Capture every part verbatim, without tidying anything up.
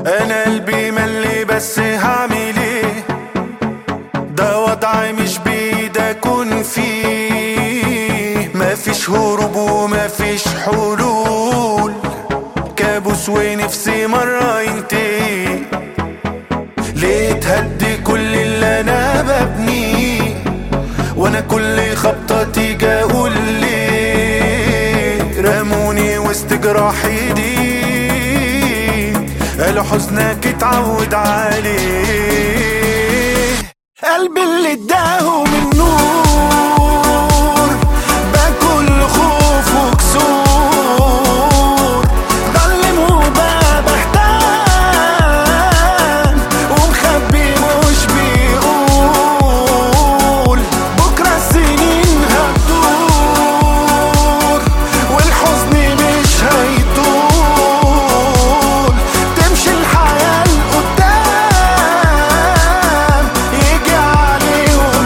انا قلبي ملي بس هعمل ايه؟ ده وضعي مش بايدي اكون فيه، مفيش هروب ومفيش حلول، كابوس ونفسي مرة ينتهي. ليه تهدي كل اللي انا ببنيه، وانا كل خبطة تيجي اقول ليه؟ رموني وسط جراح ايدي، قالوا حزنك اتعود عليه. قلبي اللي اداهم النور باكل خوف وكسور، ضلم وبقى بحتان ومخبي مش بيقول، بكرة السنين هتدور والحزن مش هيطول، تمشي الحياة لقدام يجي عليهم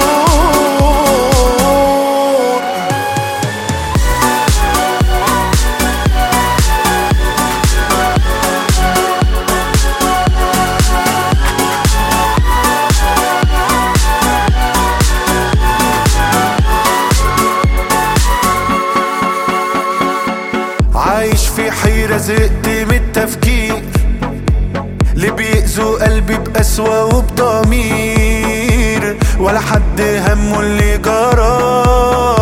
الدور. عايش في حيرة زهقت من التفكير، اللي بيأذوا قلبي بقسوة وبضمير، ولا حد همه اللي جرى،